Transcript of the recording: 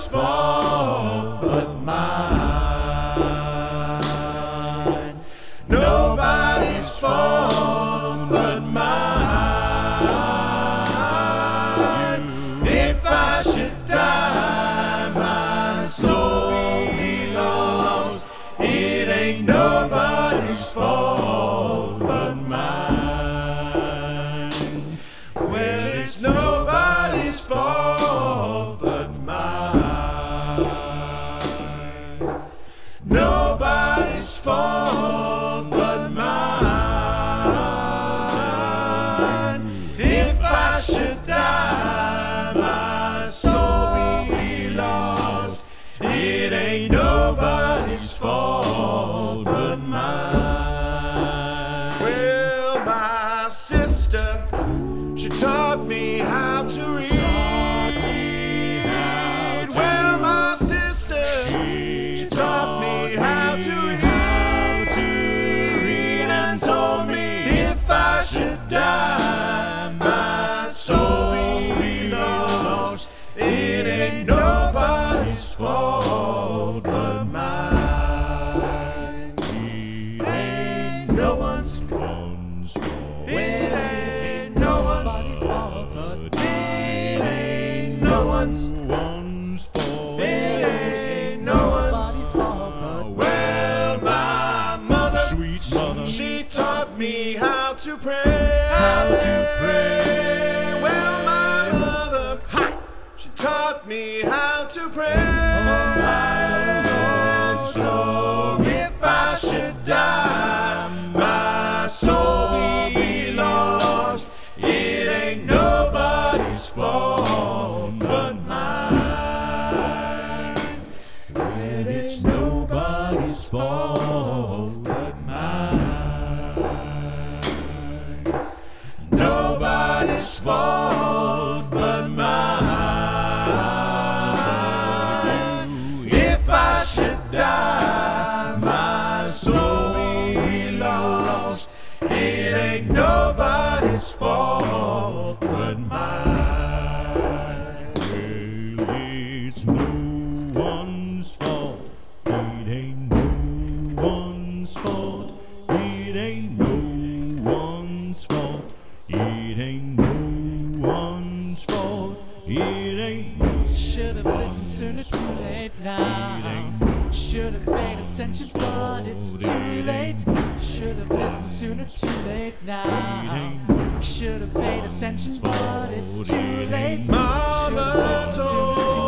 fault but mine. Nobody's fault but mine. If I should die, my soul be lost. It ain't nobody's fault but mine. Well, it's nobody's fault but mine. Nobody's fault but mine. If I should die, my soul be lost. It ain't nobody's fault but mine. Well, my sister, she taught me how to read. Well, my sister, she taught me how to read and told me if I should die, my soul be lost. It ain't nobody's fault but mine. It ain't no one's fault. It ain't no one's fault, but it ain't no one's fault. It ain't no one's fault. Well, my mother, sweet mother, she taught me how to pray. How to pray. Well, my mother, she taught me how to pray. So if I should die, my soul be lost. It ain't nobody's fault but mine. Well, it's nobody's fault but mine. Nobody's fault but mine. If I should die, my soul be lost. It ain't nobody's fault but mine. Well, it's no one's fault. It ain't no one's fault. It ain't no one's fault. It ain't no one's fault. It ain't no. Should've listened sooner, too late now. Should've paid attention, but it's too late. Should've listened sooner, too late now. Should've paid attention, but it's too late. Mama told